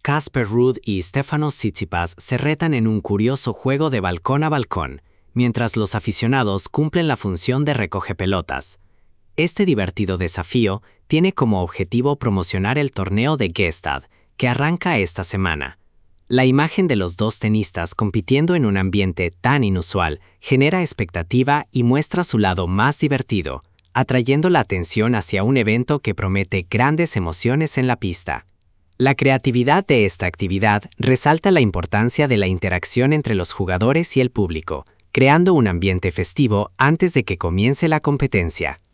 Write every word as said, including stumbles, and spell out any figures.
Casper Ruud y Stefanos Tsitsipas se retan en un curioso juego de balcón a balcón, mientras los aficionados cumplen la función de recogepelotas. Este divertido desafío tiene como objetivo promocionar el torneo de Gstaad, que arranca esta semana. La imagen de los dos tenistas compitiendo en un ambiente tan inusual genera expectativa y muestra su lado más divertido, atrayendo la atención hacia un evento que promete grandes emociones en la pista. La creatividad de esta actividad resalta la importancia de la interacción entre los jugadores y el público, creando un ambiente festivo antes de que comience la competencia.